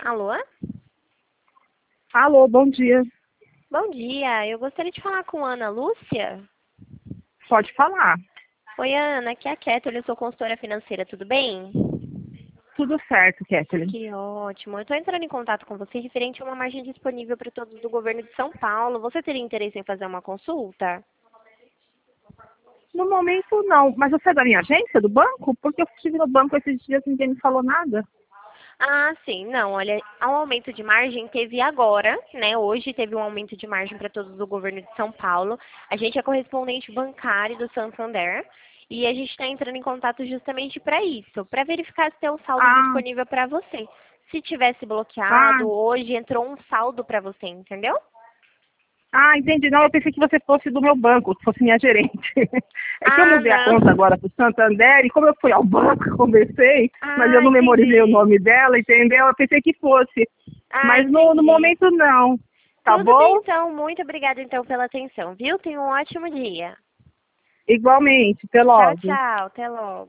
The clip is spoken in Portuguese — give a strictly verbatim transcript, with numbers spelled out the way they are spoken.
Alô? Alô, bom dia. Bom dia, eu gostaria de falar com a Ana Lúcia. Pode falar. Oi, Ana, aqui é a Kathleen, eu sou consultora financeira, tudo bem? Tudo certo, Kathleen. Que ótimo. Eu estou entrando em contato com você referente a uma margem disponível para todos do governo de São Paulo. Você teria interesse em fazer uma consulta? No momento, não. Mas você é da minha agência, do banco? Porque eu estive no banco esses dias e ninguém me falou nada. Ah, sim. Não, olha, um aumento de margem teve agora, né? Hoje teve um aumento de margem para todos do governo de São Paulo. A gente é correspondente bancário do Santander e a gente está entrando em contato justamente para isso, para verificar se tem um saldo Ah, disponível para você. Se tivesse ah, bloqueado, hoje entrou um saldo para você, entendeu? ah, entendi. Não, eu pensei que você fosse do meu banco, que fosse minha gerente. É que eu Ah, mudei a conta não. agora para o Santander e como eu fui ao banco, conversei, mas eu Ah, não memorizei o entendi. nome dela, entendeu? Eu pensei que fosse. Ah, Mas no, no entendi. momento, não. Tá Tudo bem, bom? então. Muito obrigada, então, pela atenção, viu? Tenha um ótimo dia. Igualmente. Até Tchau, logo. tchau. Até logo.